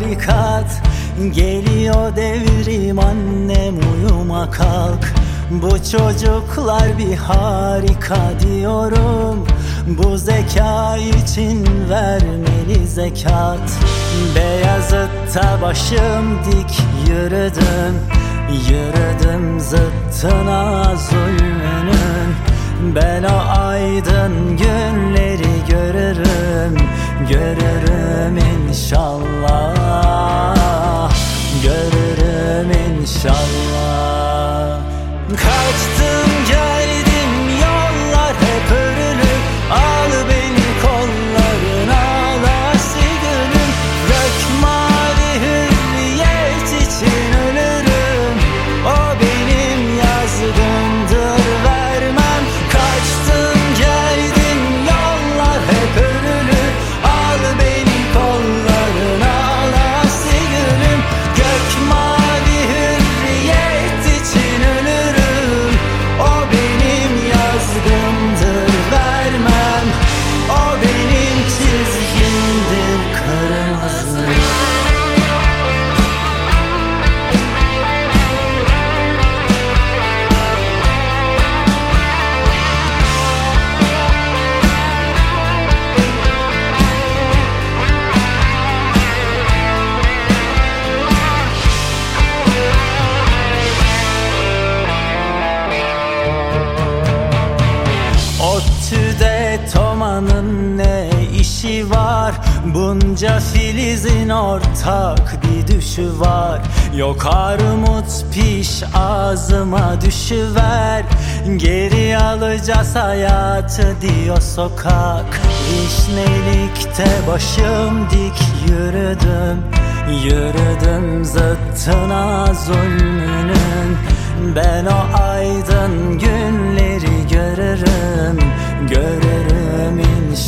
barikat. Geliyor devrim annem, uyuma kalk. Bu çocuklar bir harika diyorum. Bu zeka için vermeli zekat. Beyazıt'ta başım dik yürüdüm, yürüdüm zıttına zulmünün. Ben o aydın günleri görürüm, görürüm inşallah, görürüm inşallah. Kaçtım geldim, yollar hep örülü. Al beni kollarına, alası gönlüm. Gök mavi hürriyet için ölürüm. O benim yazgımdır, vermem. Kaçtım geldim, yollar hep örülü. Al beni kollarına, alası gönlüm. Gök mavi hürriyet için ölürüm. O benim yazgımdır, vermem. O benim çizgimdir, kırmızı. ODTÜ'de Toma'nın ne işi var? Bunca filizin ortak bir düşü var. Yok armut piş ağzıma düşüver. Geri alacağız hayatı diyor sokak. Vişnelikte başım dik yürüdüm, yürüdüm zıttına zulmünün. Ben o aydın günleri görürüm, görürüm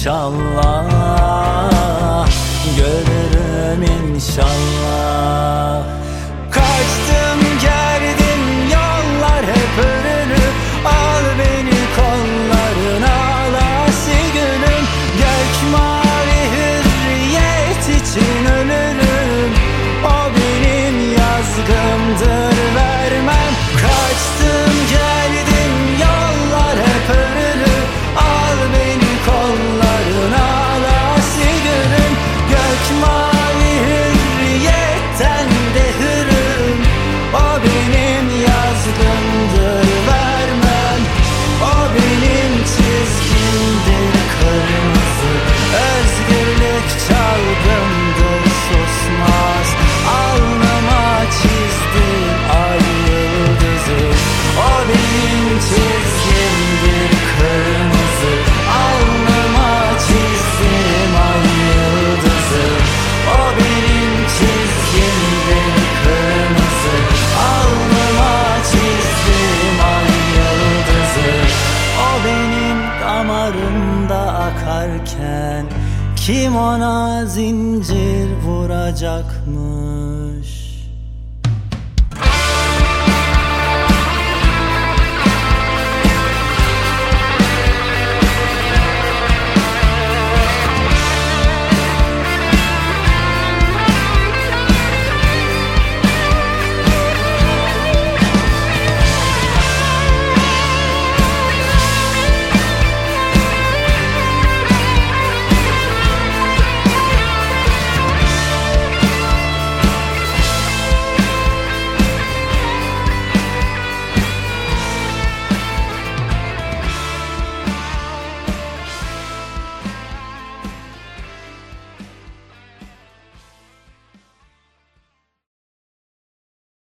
inşallah, görürüm inşallah. Kaçtım geldim, yollar hep örülü. Al beni kollarına, alası gönlüm. Gök mavi hürriyet için ölürüm. O benim yazgımdır, vermem. Kaçtım geldim, yollar hep örülü. Al beni kollarına, alası gönlüm. Gök mavi hürriyetten de hürüm. O benim yazgımdır, vermem. O benim çizgimdir, kırmızı. Özgürlük çalgımdır, susmaz. Alnıma çizdim ay yıldızı. O benim çizgimdir, kırmızı. Alnıma çizdim ay yıldızı. O benim çizgimdir, kırmızı. Alnıma çizdim ay yıldızı. O benim damarımda akarken kim ona zincir vuracak mı?